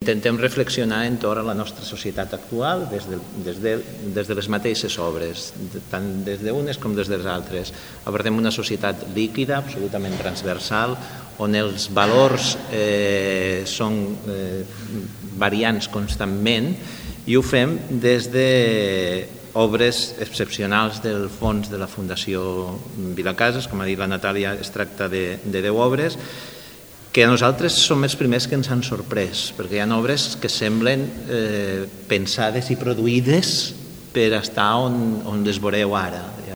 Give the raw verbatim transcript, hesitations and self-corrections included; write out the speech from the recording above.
intentem reflexionar entorn a la nostra societat actual des de, des de, des de les mateixes obres, tant des d'unes com des de les altres. Abordem una societat líquida, absolutament transversal, on els valors eh, són eh, variants constantment, i ho fem des d'obres excepcionals del fons de la Fundació Vilacases. Com ha dit la Natàlia, es tracta de, de deu obres, que a nosaltres som els primers que ens han sorprès, perquè hi ha obres que semblen eh, pensades i produïdes per estar on, on les veureu ara.